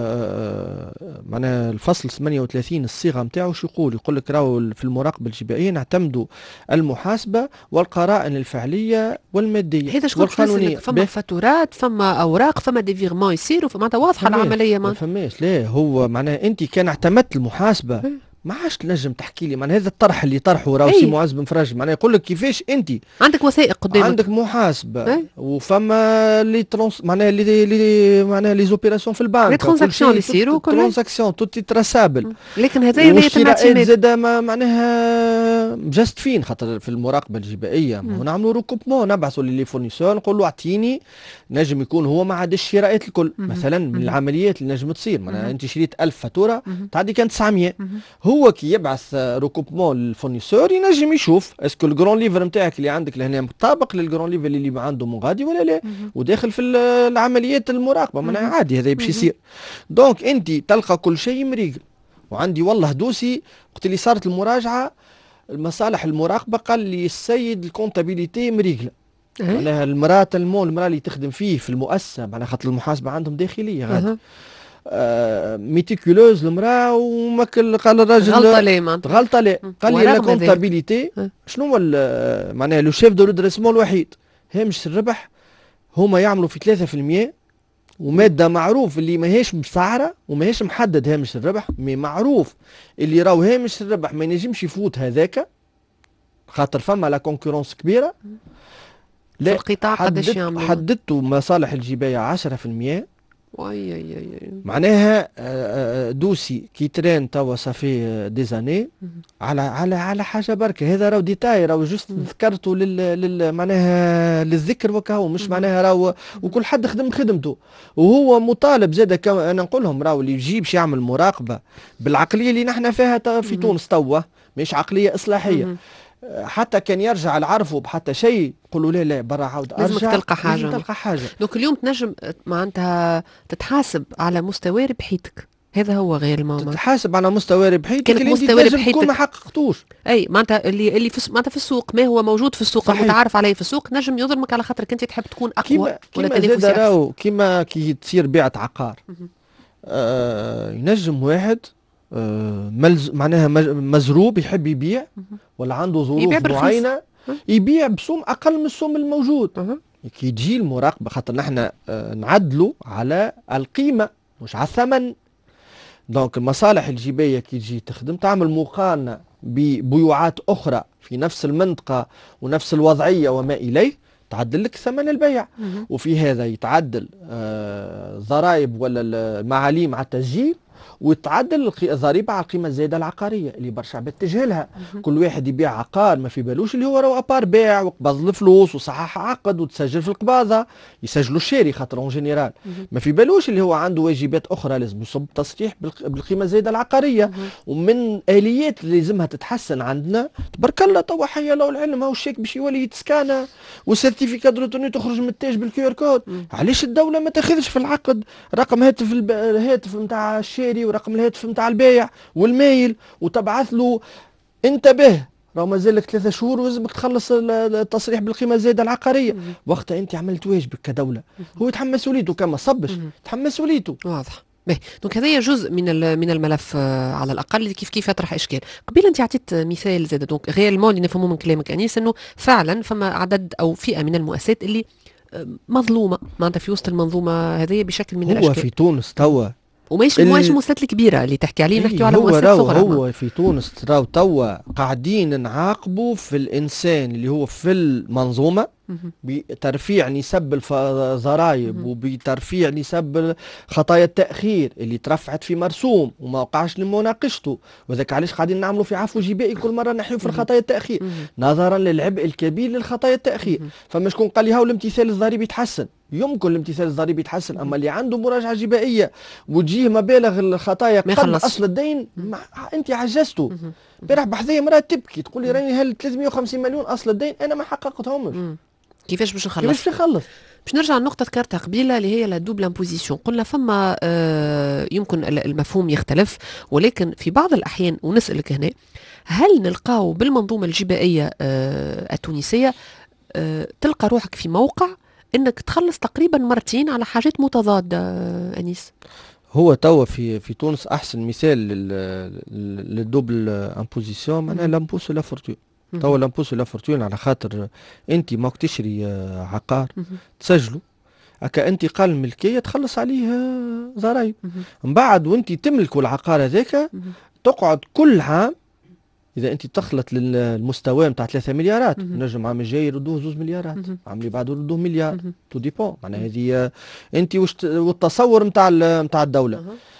C: معناها الفصل 38 الصيغه نتاعو شو يقول لك راهو في المراقبه الجبائيه نعتمدوا المحاسبه والقرائن الفعليه والماديه
B: والقانونيه. فما فاتورات، فما اوراق، فما دي فيغمون يصيروا، فمعناتها واضحه العمليه.
C: ما فماش لا، هو معناها انت كان اعتمدت المحاسبه ما عادش تنجم تحكي لي. معناها هذا الطرح اللي طرحه راهو سي معز بن فرج، معناها يقول لك كيفاش انت
B: عندك وثائق قدامك،
C: عندك محاسبه وفما لي معناها لي معناها لي زوبيراسيون في البنك،
B: لي ترانزاكسيون اللي يصيروا كل
C: ترانزاكسيون توتي تراسابل.
B: لكن هذا
C: والشراءات زاد معناها جاست فين، خاطر في المراقبه الجبائيه نعملوا ريكوبمون، نبعثوا لي فورنيسور نقول له اعطيني، نجم يكون هو ما عادش الشراءات الكل مثلا من العمليات اللي نجم تصير. معناها انت شريت 1000 فاتوره تعدي كان 900، هو كي يبعث ريكوبمون للفورنيسور ينجم يشوف اسكو الجرون ليفر نتاعك اللي عندك لهنا مطابق للجرون ليفر اللي عنده من غادي ولا لا، وداخل في العمليات المراقبه. معناها عادي هذا باش يصير. دونك انت تلقى كل شيء مريقل. وعندي والله دوسي وقت اللي صارت المراجعه المصالح المراقبه قال لي السيد الكونتابيليتي مريقله، معناها المراه اللي تخدم فيه في المؤسسه، معناها خاطر المحاسبه عندهم داخليه غادي ميتيكولوز المراه وماكل. قال الراجل
B: غلطه لا معناتها
C: غلطه لا، قال لي لا كونتابيليتي شنو هو معناها لو شيف دو ريدريسمون الوحيد هامش الربح هما يعملوا في 3%، وماده معروف اللي ماهيش مسعره وماهيش محدد هامش الربح، مي معروف اللي راهو هامش الربح ما ينجمش يفوت هذاك خاطر فما لا كونكورونس كبيره.
B: لا في القطاع قداش يعملوا؟
C: حددتوا مصالح الجبايه 10%.
B: وي
C: معناها دوسي كي ترين توا صافي دي زاني على حاجه بركه. هذا راهو ديتاي، راهو جوست ذكرته معناها للذكر وكهو، مش معناها راهو وكل حد خدم خدمته، وهو مطالب زاد. انا نقول لهم راهو اللي يجيبش يعمل مراقبه بالعقليه اللي نحن فيها في تونس توا، مش عقليه اصلاحيه. حتى كان يرجع العرفوا بحتى شيء يقولوا لا برا عاود ارجع،
B: لازمك تلقى حاجه. دونك اليوم تنجم معناتها تتحاسب على مستوى ربحيتك، هذا هو غير الموضوع.
C: تتحاسب على مستوى ربحيتك اللي
B: مستوى
C: انت تنجم تكون ما حققتوش.
B: اي معناتها اللي معناتها في السوق، ما هو موجود في السوق المتعارف عليه في السوق نجم يظلمك على خاطرك انت تحب تكون اقوى ولا تنافسي اكثر.
C: كيما كي تصير بيعة عقار ينجم واحد معناها مزروب يحب يبيع ولا عنده ظروف معينه يبيع بسوم اقل من السوم الموجود. كي تجي المراقبه خاطر نحن نعدلوا على القيمه مش على الثمن. دونك المصالح الجبايه كي تجي تخدم تعمل مقارنه ببيوعات اخرى في نفس المنطقه ونفس الوضعيه وما اليه، تعدل لك ثمن البيع. وفي هذا يتعدل ضرائب ولا المعاليم على التسجيل، وتعدل الضريبه على القيمه الزايده العقاريه اللي برشا عباد تجهلها. كل واحد يبيع عقار ما في بالوش اللي هو راهو ابار بيع وقبض الفلوس وصحح عقد وتسجل في القباضه، يسجلوا الشاري خاطر اون جينيرال ما في بالوش اللي هو عنده واجبات اخرى لازم يصب تصريح بالقيمه الزايده العقاريه. ومن اليات اللي لازمها تتحسن عندنا تبارك الله توا حي الله العلم، هاو الشيك باش يولي يتسكانا والسيرتيفيكات دو روتوني تخرج من التاج بالكيور كود. علاش الدوله ما تاخذش في العقد رقم هاتف نتاع الشاري ورقم الهاتف نتاع البايع والمايل وتبعث له انتبه راه مازال لك 3 شهور ولازمك تخلص التصريح بالقيمه الزايده العقاريه. وقتها انت عملت واجبك كدوله، هو يتحمل مسؤوليته كما صبش يتحمل مسؤوليته.
B: واضح. دونك هذايا جزء من الملف على الاقل كيف يطرح اشكال. قبيله انت عطيت مثال زاد، دونك غير اللي نفهموا من كلامك انيس انه فعلا فما عدد او فئه من المؤسسات اللي مظلومه معناتها في وسط المنظومه هذه بشكل من الاشكال.
C: هو في تونس توا
B: وماش المؤسسات الكبيره اللي تحكي عليه، نحكيو على مؤسسات صغرى.
C: هو في تونس توا قاعدين نعاقبوا في الانسان اللي هو في المنظومه بترفيع نسب الضرائب وبترفيع نسب خطايا التاخير اللي ترفعت في مرسوم وما وقعش لمناقشته. وذاك علاش قاعدين نعملوا في عفو جبائي كل مره نحيو في الخطايا التاخير نظرا للعبء الكبير للخطايا التاخير. فما شكون قال لي هاو الامتثال الضريبي يتحسن؟ يمكن الامتثال الضريبي يتحسن، اما اللي عنده مراجعه جبائيه وتجيه مبالغ الخطايا قد اصل الدين انت عجزته. امبارح بحذايا مراه تبكي تقول لي راني هل 350 مليون اصل الدين انا ما حققتهمش.
B: كيفاش باش نخلص؟ باش نرجع لنقطة ذكرتها قبيلة اللي هي لا دوبل امبوزيسيون. قلنا فما يمكن المفهوم يختلف، ولكن في بعض الأحيان ونسألك هنا هل نلقاو بالمنظومة الجبائية التونسية تلقى روحك في موقع انك تخلص تقريبا مرتين على حاجات متضادة أنيس؟
C: هو توا في تونس احسن مثال للدوبل امبوزيسيون معناها لامبو سو لا فورتون. توا لامبو سو لا فورتون على خاطر انت ماك تشري عقار تسجله هكا انتقال الملكيه تخلص عليه ضرائب. من بعد وانت تملكوا العقار هذاك تقعد كل عام اذا انت تخلط للمستوى نتاع 3 مليارات نجم عام الجاي يردوه 2 مليارات، عام اللي بعده يردوه مليار، تو ديبون. معناها هذه انت والتصور نتاع الدوله.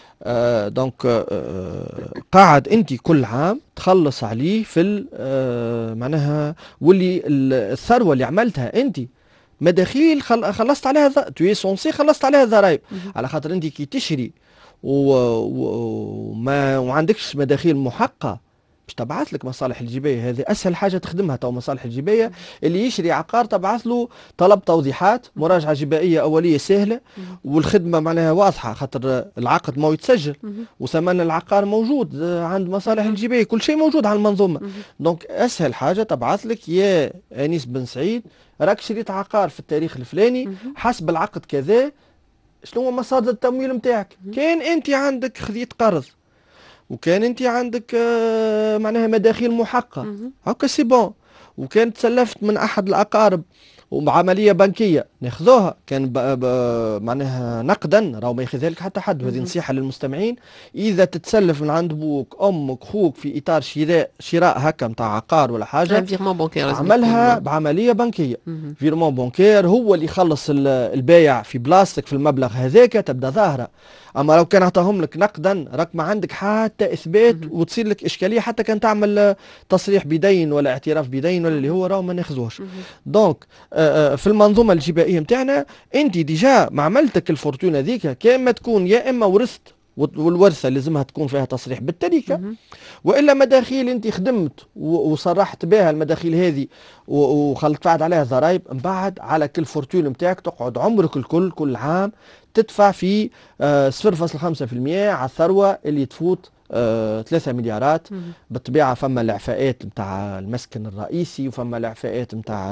C: دونك قاعد انت كل عام تخلص عليه في معناها واللي الثروه اللي عملتها انت مداخيل خلصت عليها تو سونسي خلصت عليها ضرائب. على خاطر انت كي تشري وما عندكش مداخيل محققه باش تبعث لك مصالح الجيبيه. هذه اسهل حاجه تخدمها تو مصالح الجيبيه. اللي يشري عقار تبعث له طلب توضيحات، مراجعه جبائيه اوليه سهله، والخدمه معناها واضحه خاطر العقد ما يتسجل وثمن العقار موجود عند مصالح الجبائيه، كل شيء موجود على المنظومه. دونك اسهل حاجه تبعث لك يا انيس بن سعيد راك شريت عقار في التاريخ الفلاني حسب العقد كذا، شنو هو مصادر التمويل نتاعك؟ كان انت عندك خذيت قرض وكان انت عندك معناها مداخيل محقه هكا سي بون، وكان تسلفت من احد الاقارب وعمليه بنكيه ناخذوها كان معناها نقدا، راهو ما ياخذها لك حتى حد. وهذه نصيحه للمستمعين، اذا تتسلف من عند بوك امك خوك في اطار شراء هكا نتاع عقار ولا حاجه، عملها بعمليه بنكيه. فيرمون بونكير هو اللي يخلص البايع في بلاستيك في المبلغ هذاك تبدا ظاهره. اما لو كان عطاهم لك نقدا راك ما عندك حتى اثبات وتصير لك اشكاليه حتى كان تعمل تصريح بدين ولا اعتراف بدين ولا اللي هو راهو ما ناخذوش. دونك في المنظومه الجبائيه نتاعنا انت ديجا ما عملتك الفورتونه ذيك، كان ما تكون يا اما ورثت والورثه لازمها تكون فيها تصريح بالتركه، والا مداخيل انت خدمت وصرحت بها المداخيل هذه وخلت تفعل عليها ضرائب، من بعد على كل فورتون نتاعك تقعد عمرك الكل كل عام تدفع في 0.5% على الثروه اللي تفوت 3 مليارات. بالطبيعه فما الاعفاءات نتاع المسكن الرئيسي وفما الاعفاءات نتاع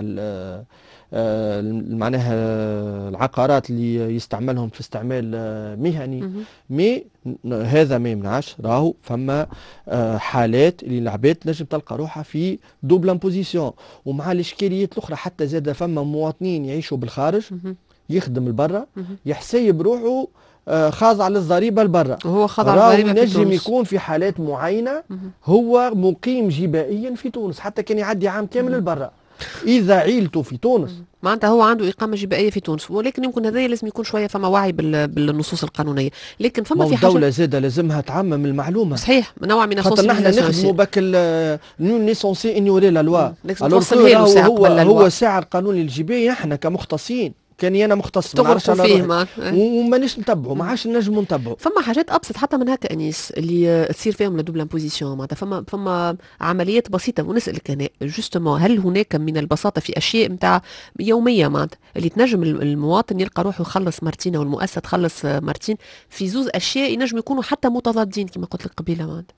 C: معناها العقارات اللي يستعملهم في استعمال مهني. مي هذا ما يمنعش راهو فما حالات اللي العباد تنجم تلقى روحها في دوبل امبوزيسيون. ومع الاشكاليات الاخرى حتى زاد فما مواطنين يعيشوا بالخارج يخدم لبرا يحسيب روحه خاضع للضريبه لبرا،
B: وهو خاضع للضريبه
C: ينجم يكون في حالات معينه هو مقيم جبائيا في تونس حتى كان يعدي عام كامل لبرا اذا عيلته في تونس.
B: معناتها هو عنده اقامه جبائيه في تونس، ولكن يمكن هذا لازم يكون شويه فما وعي بالنصوص القانونيه. لكن فما في حاجه
C: الدوله زاده لازمها تعمم المعلومه.
B: صحيح، نوع من
C: خاطر نحن نخدموا بك نون نيسونسي انيوري لا لوا. هو ساعه القانون الجبائي احنا كمختصين كان انا مختص ما نعرفش انا ومانيش نتبعه ما عادش نجموا نتبعه.
B: فما حاجات ابسط حتى من هكا انيس اللي تصير فيهم لدوبل امبوزيسيون، معناتها فما عمليات بسيطه. ونسالك انا جوستومون هل هناك من البساطه في اشياء نتاع يوميه معناتها اللي تنجم المواطن يلقى روحه يخلص مرتين او المؤسسه تخلص مرتين في زوز اشياء ينجم يكونوا حتى متضادين كما قلت لك قبيله معناتها؟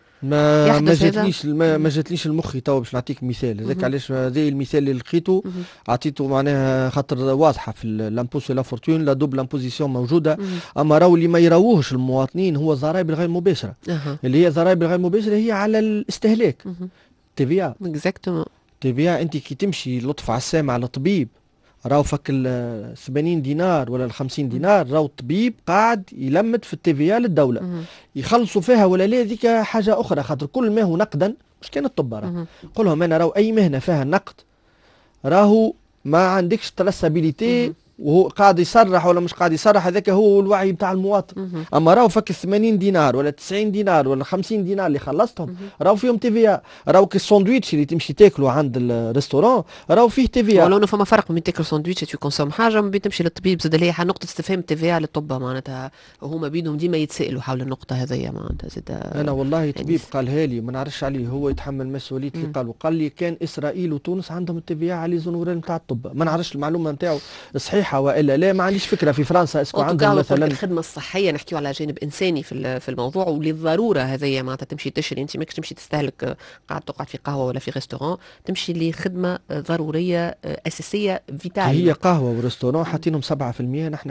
C: ما جاتليش المخي تو باش نعطيك مثال هذاك. علاش هذا المثال اللي لقيته عطيته معناها خاطر واضحه في لامبو سو لا فورتون لا دوبل امبوزيسيون موجوده. اما راهو اللي ما يراوهش المواطنين هو الضرائب الغير مباشره اللي هي الضرائب الغير مباشره هي على الاستهلاك. تي في ا
B: اكزاكتومون.
C: تي في ا انت كي تمشي لطف على السامع على طبيب راهو فك 80 دينار ولا 50 دينار راهو الطبيب قاعد يلمد في التي في للدوله يخلصوا فيها ولا لا ذيك حاجه اخرى. خاطر كل ما هو نقدا مش كان الطب راه قول لهم انا راهو اي مهنه فيها نقد راهو ما عندكش تراسابيليتي وهو قاعد يصرح ولا مش قاعد يصرح هذاك هو الوعي بتاع المواطن. اما راهو فك 80 دينار ولا 90 دينار ولا 50 دينار اللي خلصتهم راهو فيهم تي في ا. راهو الساندويتش اللي تمشي تاكله عند الريستورون راهو فيه تي في ا.
B: ولو انه فما فرق بين تاكل ساندويتش تو كونسوم حاجه وبين تمشي للطبيب زاد ليها نقطه استفهام تي في ا للطب معناتها هما بينهم ديما يتسائلوا حول النقطه هذيا معناتها زاد.
C: انا والله طبيب قالها لي ما نعرفش عليه هو يتحمل مسؤوليه اللي قال لي كان اسرائيل وتونس عندهم التي في ا على زونورال نتاع الطب. ما نعرفش المعلومه نتاعو صحيحه والا لا، ما عنديش فكره في فرنسا اسكو عندهم مثلا
B: الخدمه الصحيه نحكيو على جانب انساني في الموضوع وللضروره هذيا معناتها تمشي تشري انت ماكش تمشي تستهلك قاعد تقعد في قهوه ولا في ريستورون، تمشي لخدمه ضروريه اساسيه فيتال.
C: هي قهوه وريستورون حاطينهم 7% نحن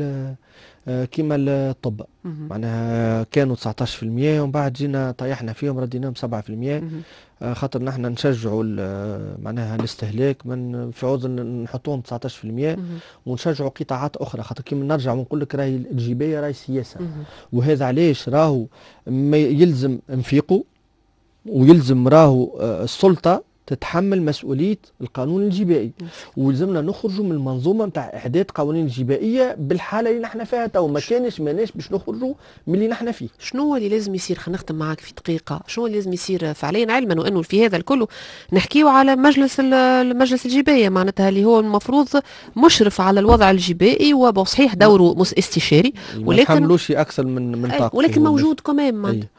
C: كيما الطب معناها كانوا 19% ومن بعد جينا طيحنا فيهم رديناهم 7%. خاطر نحن نشجعوا معناها الاستهلاك من في عوض نحطوهم 19% ونشجعوا قطاعات اخرى. خاطر كيما نرجع ونقول لك راهي الجبايه راهي سياسه وهذا علاش راهو يلزم نفيقوا ويلزم راهو السلطه تتحمل مسؤوليه القانون الجبائي ولزمنا نخرجوا من المنظومه نتاع احداث قوانين الجبائيه بالحاله اللي نحن فيها تو. ما ماناش باش نخرجوا من اللي نحن فيه.
B: شنو هو اللي لازم يصير؟ خلينا نختم معك في دقيقه. شنو اللي لازم يصير فعليا علما وانه في هذا الكل نحكيو على مجلس الجبايه معناتها اللي هو المفروض مشرف على الوضع الجبائي وصحيح دوره استشاري
C: ولكن ما يحملوش اكثر من طاقته
B: ولكن موجود كمان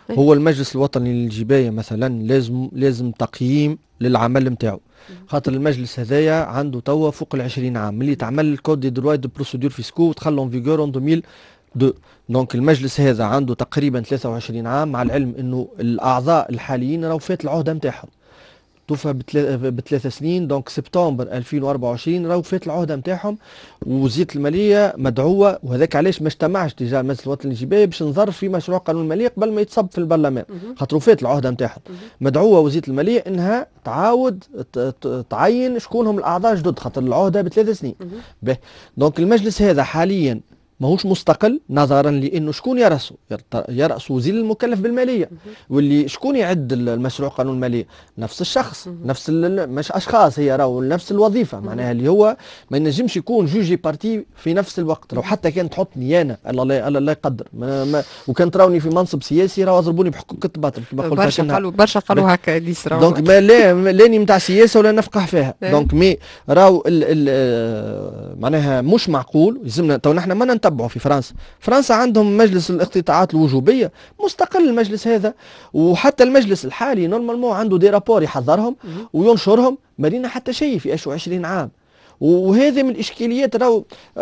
C: هو المجلس الوطني للجباية مثلا لازم تقييم للعمل نتاعو، خاطر المجلس هذايا عنده توا فوق ال20 عام ملي تعمل الكود دي دروا دو بروسيدور فيسكو ودخل اون فيغور اون 2002. دونك المجلس هذا عنده تقريبا 23 عام، مع العلم انه الاعضاء الحاليين راهو فات العهده نتاعهم، توفى بثلاث سنين. دونك سبتمبر 2024 راهو فات العهده نتاعهم، وزيت الماليه مدعوه، وهذاك علاش ما اجتمعش تجاه المجلس الوطني للجبايه باش نظر في مشروع قانون الماليه قبل ما يتصب في البرلمان، خاطر فات العهده نتاعهم. مدعوه وزيت الماليه انها تعاود تعين شكون هم الاعضاء جدد، خاطر العهده ب3 سنين. دونك المجلس هذا حاليا ماهوش مستقل، نظرا لانه شكون يرأسه؟ يرأس وزير المكلف بالماليه، واللي شكون يعد المشروع قانون الماليه؟ نفس الشخص، نفس مش اشخاص، هي راهو نفس الوظيفه، معناها اللي هو ما ينجمش يكون جوجي بارتي في نفس الوقت. لو حتى كان تحطني انا الله يقدر وكان تراوني في منصب سياسي راهو ضربوني بحقوق الباطل كما قلت.
B: برشا قالوا هكا اللي صراو.
C: دونك لاني نتاع سياسه ولا نفقه فيها. دونك مي راهو معناها مش معقول. يلزمنا تو نحن ما نتبعوا في فرنسا عندهم مجلس الاقتطاعات الوجوبيه مستقل المجلس هذا، وحتى المجلس الحالي نورمالمون عنده دي رابور يحضرهم وينشرهم، ما لينا حتى شيء في 20 عام. وهذه من الاشكاليات. راهو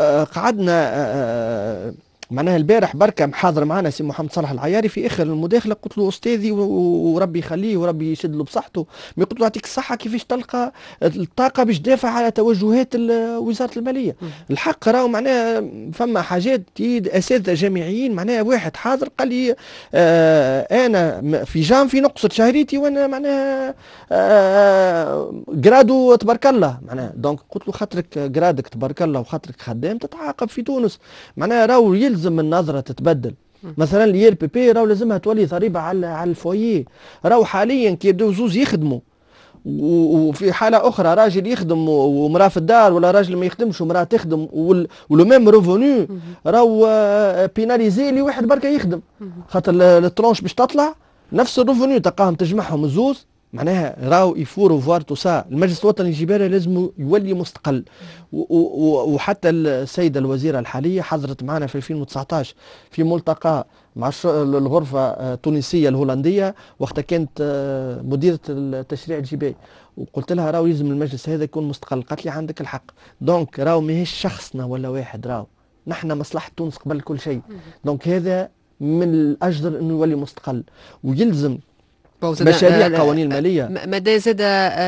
C: قعدنا معناها البارح بركه محاضر معنا سي محمد صالح العياري، في اخر المداخله قلت له استاذي وربي يخليه وربي يشد له بصحته، ما قلت له يعطيك الصحه كيفاش تلقى الطاقه باش تدافع على توجهات وزاره الماليه. الحق راهو معناها فما حاجات اساتذه جامعيين، معناها واحد حاضر قال لي انا في جانفي نقصد شهريتي وانا معناها جرادو تبارك الله، معناها دونك قلت له خاطرك جرادك تبارك الله وخاطرك خدام تتعاقب في تونس، معناها راهو يلزم النظره تتبدل. مثلا الير بي بي راهو لازمها تولي ضريبه على الفويي. راهو حاليا كي يبداو زوز يخدموا وفي حاله اخرى راجل يخدم ومراه في الدار، ولا راجل ما يخدمش ومراه تخدم ولو ميم ريفوني، راهو بيناليزي لي واحد بركه يخدم، خاطر الترونش باش تطلع نفس الريفوني تلقاهم تجمعهم الزوز. معناها راهو يفوروا فوار تو سا. المجلس الوطني الجبالي لازم يولي مستقل. وحتى السيده الوزيره الحاليه حضرت معنا في 2019 في ملتقى مع الغرفه التونسيه الهولنديه، وقتها كانت مديره التشريع الجبالي، وقلت لها راهو يلزم المجلس هذا يكون مستقل. قالت لي عندك الحق. دونك راهو ماهيش شخصنا ولا واحد، راهو نحن مصلحه تونس قبل كل شيء. دونك هذا من الاجدر انه يولي مستقل، ويلزم مشاريع قوانين الماليه.
B: مدى زاد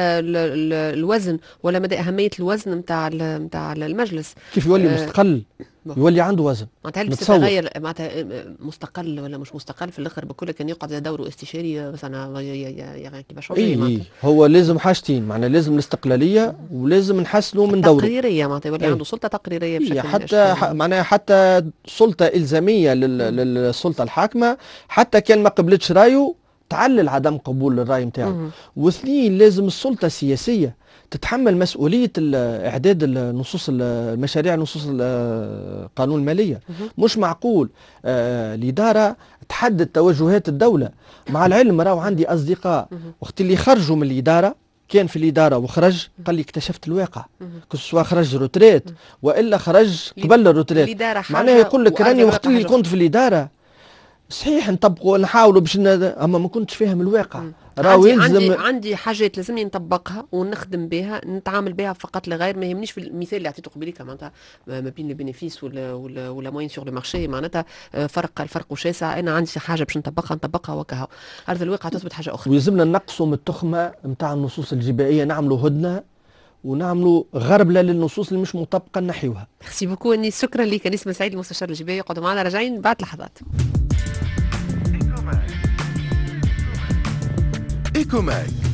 B: الوزن ولا مدى اهميه الوزن نتاع المجلس
C: كيف يولي مستقل؟ يولي عنده وزن.
B: معناتها اللي تتغير معناتها مستقل ولا مش مستقل في الاخر بكل كان يقعد دوره استشاري مثلا كيفاش
C: هو لازم حاجتين، معناها لازم الاستقلاليه ولازم نحسنوا من دوره.
B: تقريريه معناتها يولي عنده سلطه تقريريه بشكل
C: حتى معناها حتى سلطه الزاميه للسلطه الحاكمه، حتى كان ما قبلتش رايه تعلل عدم قبول الرأي نتاعو. واثنين لازم السلطة السياسية تتحمل مسؤولية إعداد النصوص المشاريع نصوص قانون المالية. مش معقول الإدارة تحدد توجهات الدولة. مع العلم راهو عندي أصدقاء وقت اللي خرجوا من الإدارة، كان في الإدارة وخرج قال لي اكتشفت الواقع، كسوا خرج روتريت وإلا خرج قبل الروتريت. معناها يقول لك راني وقت اللي كنت في الإدارة صحيح نطبقوا نحاولوا باش اما ما كنتش فاهم الواقع. راهو يلزم
B: عندي حاجات لازمني نطبقها ونخدم بها نتعامل بها فقط لا غير. ما يهمنيش في المثال اللي عطيته قبيلك معناتها ما بين البينيفيس ولا موين سور لو مارشي، معناتها الفرق شاسع. انا عندي حاجه باش نطبقها وكها ارض الواقع تثبت حاجه اخرى.
C: ويلزمنا نقصوا من التخمه نتاع النصوص الجبائيه، نعملوا هدنه ونعملوا غربله للنصوص اللي مش مطبقه نحيوها.
B: ميرسي بوكو اني شكرا لك نسمة سعيد المستشار الجبائي. يقعدوا معنا راجعين بعد لحظات.
A: إيكوماك